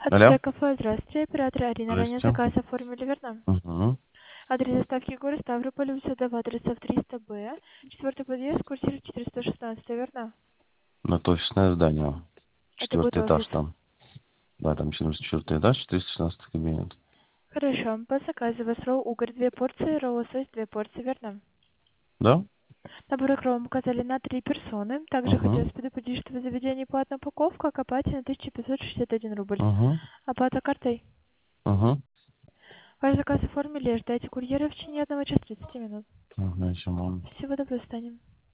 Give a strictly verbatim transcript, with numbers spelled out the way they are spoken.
Алло. Отель кафе, здравствуйте, оператор Арина. Ранее Здрасте. заказ оформили, верно? Угу. Адрес доставки город Ставрополь, улица Дова, адресов триста Б, четвертый подъезд, квартира четыреста шестнадцать, верно? На то офисное здание. Это будет Четвертый офис. этаж там. Да, там семьдесят четвёртый этаж, четыреста шестнадцатый кабинет. Хорошо. По заказу вас ролл угорь две порции, ролл лосось две порции, верно? Да? Набор ролл указали на три персоны. Также Угу. хотелось предупредить, что в заведении платная упаковка, к оплате на тысяча пятьсот шестьдесят один рубль. Угу. Оплата картой. Угу. Ваш заказ оформили, ждайте курьера в течение одного часа тридцати минут. Угу. Всего доброго, станем.